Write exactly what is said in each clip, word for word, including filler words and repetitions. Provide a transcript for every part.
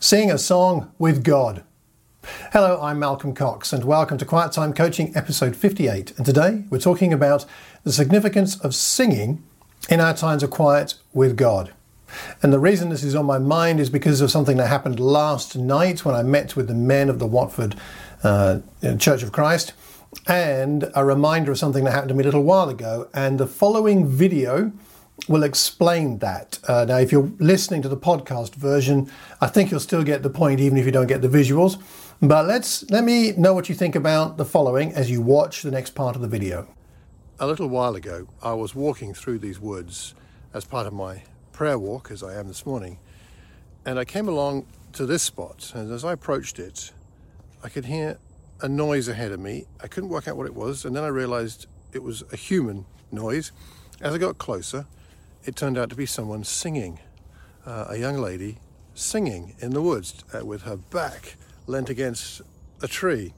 Sing a Song with God. Hello, I'm Malcolm Cox and welcome to Quiet Time Coaching episode fifty-eight. And today we're talking about the significance of singing in our times of quiet with God. And the reason this is on my mind is because of something that happened last night when I met with the men of the Watford uh, Church of Christ, and a reminder of something that happened to me a little while ago. And the following video will explain that. Uh, now, if you're listening to the podcast version, I think you'll still get the point even if you don't get the visuals. But let's let me know what you think about the following as you watch the next part of the video. A little while ago, I was walking through these woods as part of my prayer walk, as I am this morning, and I came along to this spot, and as I approached it, I could hear a noise ahead of me. I couldn't work out what it was, and then I realized it was a human noise. As I got closer, it turned out to be someone singing, uh, a young lady singing in the woods uh, with her back leant against a tree.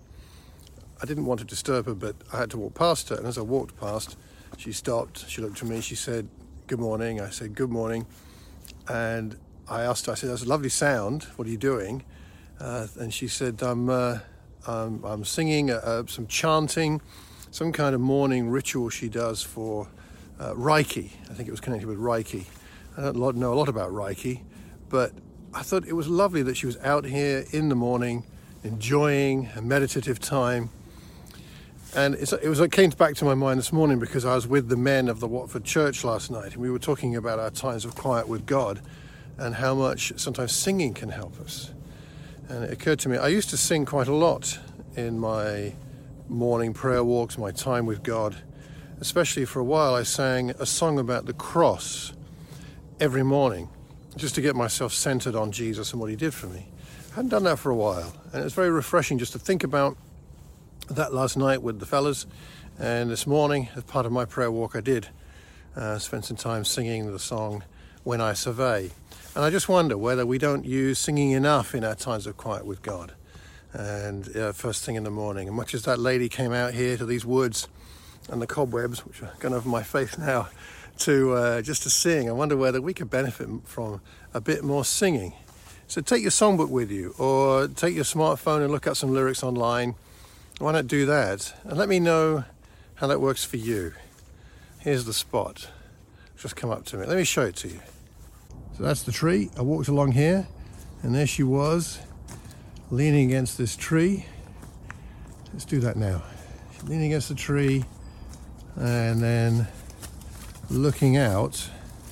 I didn't want to disturb her, but I had to walk past her, and as I walked past, she stopped, she looked at me, she said, "Good morning." I said, "Good morning." And I asked her, I said, "That's a lovely sound, what are you doing?" Uh, and she said, I'm, uh, I'm, I'm singing uh, some chanting, some kind of morning ritual she does for Uh, Reiki. I think it was connected with Reiki. I don't know a lot about Reiki, but I thought it was lovely that she was out here in the morning enjoying a meditative time. And it's, it was it came back to my mind this morning because I was with the men of the Watford Church last night, and we were talking about our times of quiet with God and how much sometimes singing can help us. And it occurred to me, I used to sing quite a lot in my morning prayer walks, my time with God. Especially for a while, I sang a song about the cross every morning, just to get myself centered on Jesus and what he did for me. I hadn't done that for a while, and it was very refreshing just to think about that last night with the fellas. And this morning, as part of my prayer walk, I did uh, spend some time singing the song When I Survey. And I just wonder whether we don't use singing enough in our times of quiet with God. And uh, first thing in the morning, and much as that lady came out here to these woods and the cobwebs, which are going over my face now, to uh, just to sing, I wonder whether we could benefit from a bit more singing. So take your songbook with you, or take your smartphone and look up some lyrics online. Why not do that? And let me know how that works for you. Here's the spot. Just come up to me. Let me show it to you. So that's the tree. I walked along here, and there she was, leaning against this tree. Let's do that now. She's leaning against the tree, and then looking out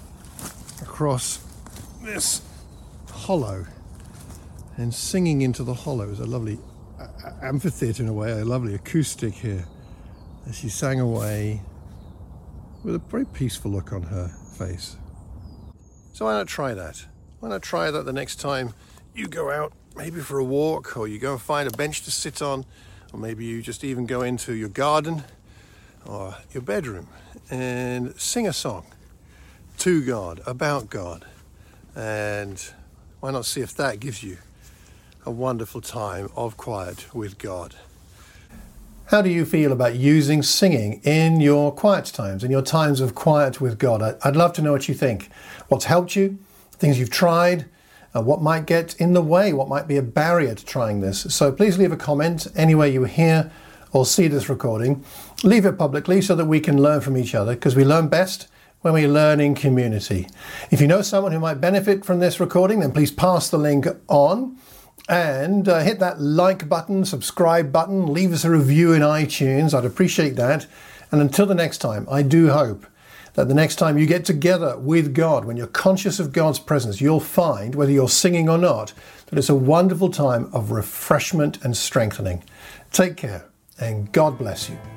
across this hollow and singing into the hollow. It's a lovely amphitheatre in a way, a lovely acoustic here. As she sang away with a very peaceful look on her face. So why not try that? Why not try that the next time you go out, maybe for a walk, or you go and find a bench to sit on, or maybe you just even go into your garden or your bedroom and sing a song to God, about God. And why not see if that gives you a wonderful time of quiet with God. How do you feel about using singing in your quiet times, in your times of quiet with God? I'd love to know what you think. What's helped you, things you've tried, uh, what might get in the way, what might be a barrier to trying this. So please leave a comment anywhere you hear or see this recording. Leave it publicly so that we can learn from each other, because we learn best when we learn in community. If you know someone who might benefit from this recording, then please pass the link on and uh, hit that like button, subscribe button, leave us a review in iTunes. I'd appreciate that. And until the next time, I do hope that the next time you get together with God, when you're conscious of God's presence, you'll find, whether you're singing or not, that it's a wonderful time of refreshment and strengthening. Take care. And God bless you.